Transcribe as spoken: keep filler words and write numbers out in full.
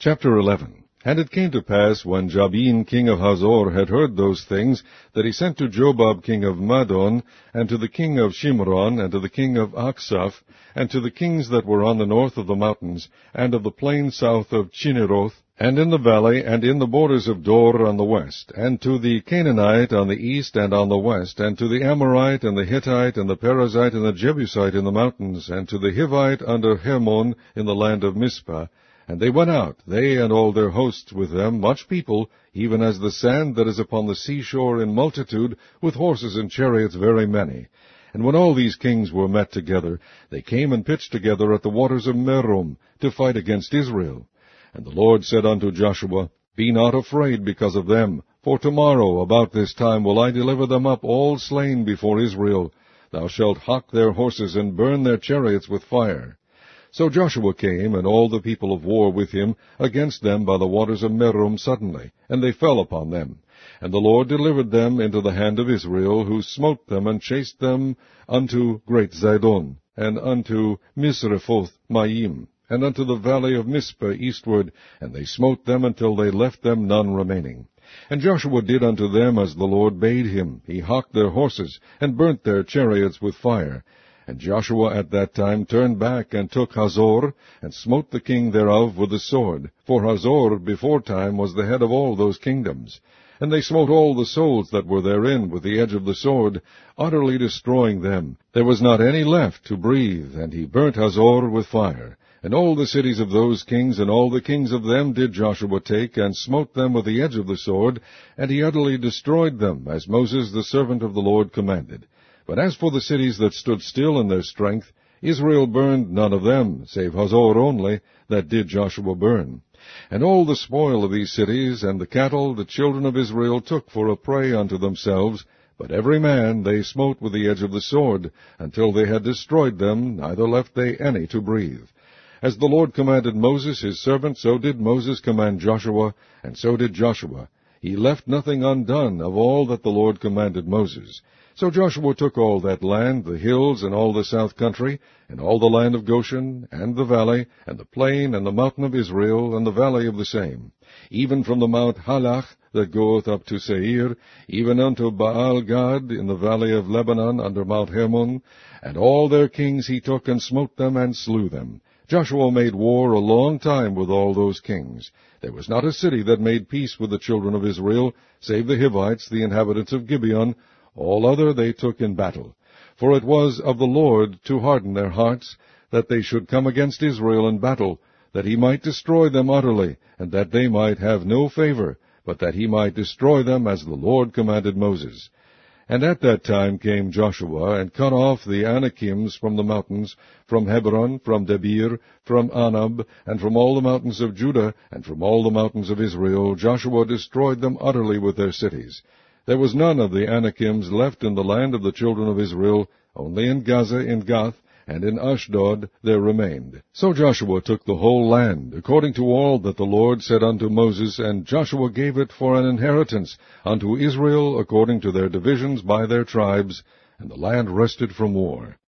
Chapter eleven. And it came to pass, when Jabin king of Hazor had heard those things, that he sent to Jobab king of Madon, and to the king of Shimron, and to the king of Achsaph, and to the kings that were on the north of the mountains, and of the plain south of Chinneroth, and in the valley, and in the borders of Dor on the west, and to the Canaanite on the east and on the west, and to the Amorite, and the Hittite, and the Perizzite, and the Jebusite in the mountains, and to the Hivite under Hermon in the land of Mizpah. And they went out, they and all their hosts with them, much people, even as the sand that is upon the seashore in multitude, with horses and chariots very many. And when all these kings were met together, they came and pitched together at the waters of Merom, to fight against Israel. And the Lord said unto Joshua, Be not afraid because of them, for tomorrow about this time will I deliver them up all slain before Israel. Thou shalt hock their horses, and burn their chariots with fire. So Joshua came, and all the people of war with him, against them by the waters of Merom suddenly, and they fell upon them. And the Lord delivered them into the hand of Israel, who smote them, and chased them unto great Zidon, and unto Misrephoth Maim, and unto the valley of Mizpah eastward, and they smote them until they left them none remaining. And Joshua did unto them as the Lord bade him. He hocked their horses, and burnt their chariots with fire. And Joshua at that time turned back, and took Hazor, and smote the king thereof with the sword. For Hazor beforetime was the head of all those kingdoms. And they smote all the souls that were therein with the edge of the sword, utterly destroying them. There was not any left to breathe, and he burnt Hazor with fire. And all the cities of those kings, and all the kings of them did Joshua take, and smote them with the edge of the sword, and he utterly destroyed them, as Moses the servant of the Lord commanded. But as for the cities that stood still in their strength, Israel burned none of them, save Hazor only, that did Joshua burn. And all the spoil of these cities, and the cattle, the children of Israel took for a prey unto themselves, but every man they smote with the edge of the sword, until they had destroyed them, neither left they any to breathe. As the Lord commanded Moses his servant, so did Moses command Joshua, and so did Joshua. He left nothing undone of all that the Lord commanded Moses. So Joshua took all that land, the hills, and all the south country, and all the land of Goshen, and the valley, and the plain, and the mountain of Israel, and the valley of the same, even from the mount Halach that goeth up to Seir, even unto Baal-Gad in the valley of Lebanon under Mount Hermon, and all their kings he took, and smote them, and slew them. Joshua made war a long time with all those kings. There was not a city that made peace with the children of Israel, save the Hivites, the inhabitants of Gibeon. All other they took in battle. For it was of the Lord to harden their hearts, that they should come against Israel in battle, that he might destroy them utterly, and that they might have no favor, but that he might destroy them as the Lord commanded Moses. And at that time came Joshua, and cut off the Anakims from the mountains, from Hebron, from Debir, from Anab, and from all the mountains of Judah, and from all the mountains of Israel. Joshua destroyed them utterly with their cities. There was none of the Anakims left in the land of the children of Israel, only in Gaza, in Gath, and in Ashdod there remained. So Joshua took the whole land, according to all that the Lord said unto Moses, and Joshua gave it for an inheritance unto Israel according to their divisions by their tribes, and the land rested from war.